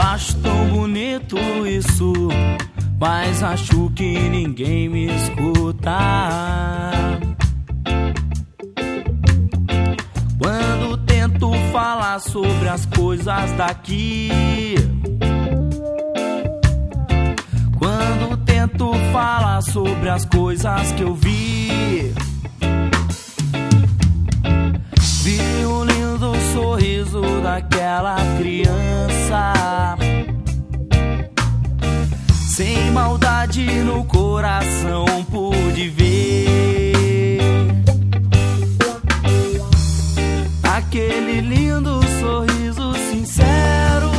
acho tão bonito isso, mas acho que ninguém me escuta. Quando tento falar sobre as coisas daqui, quando tento falar sobre as coisas que eu vi, vi o lindo sorriso daquela criança, sem maldade no coração pude ver aquele lindo sorriso sincero.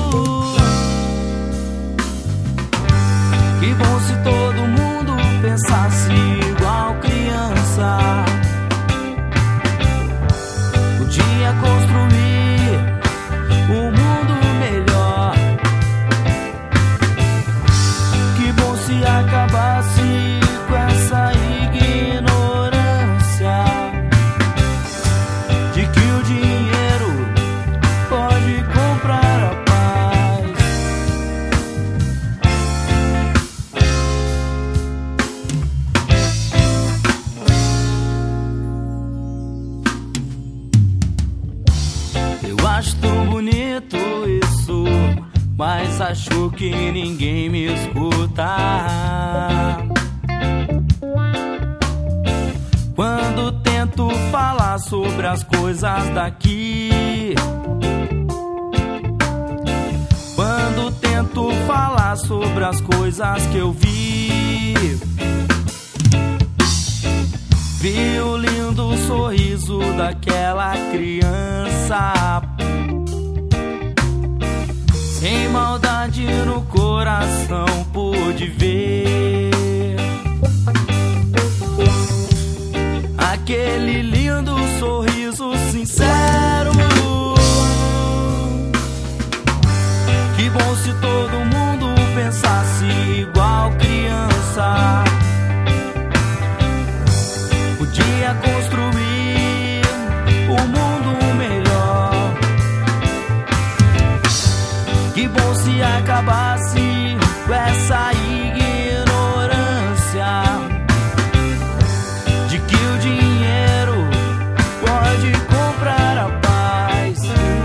Que bom se todo mundo pensasse igual criança, podia construir um mundo melhor. Que bom se acabasse com essa ignorância de que o dinheiro pode comprar a paz. Eu acho tão bonito isso, mas acho que ninguém me escuta. Quando tento falar sobre as coisas daqui, quando tento falar sobre as coisas que eu vi, vi o lindo sorriso daquela criança, sem maldade no coração pude ver aquele lindo sorriso sincero. Que bom se todo mundo pensasse igual criança, podia construir um mundo melhor. Que bom se acabasse com essa ignorância de que o dinheiro pode comprar a paz.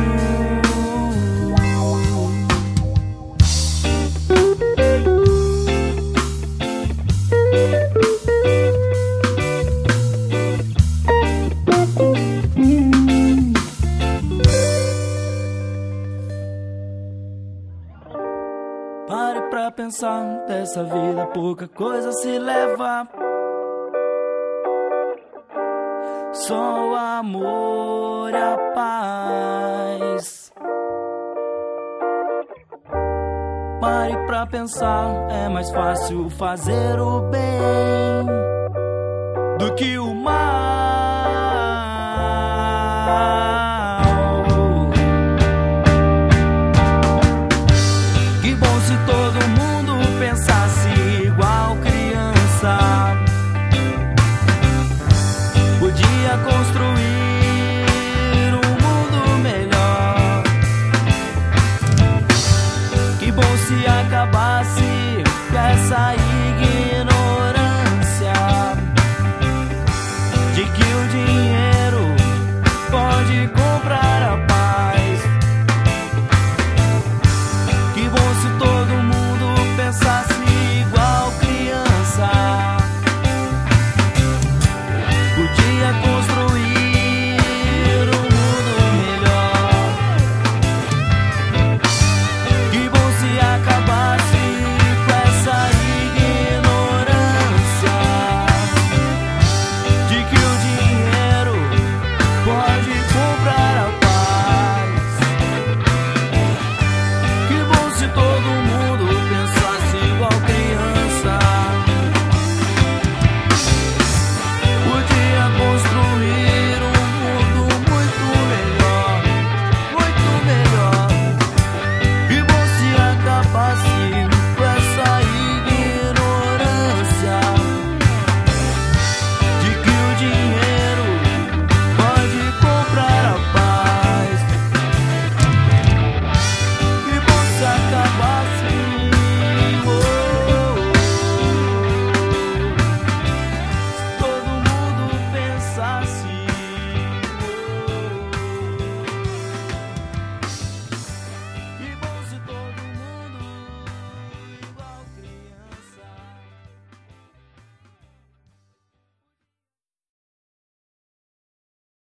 Pare pra pensar, dessa vida pouca coisa se leva, só o amor e a paz. Pare pra pensar, é mais fácil fazer o bem do que o mal. Que bom se todo mundo pensasse igual criança, podia construir um mundo melhor. Que bom se acabasse com essa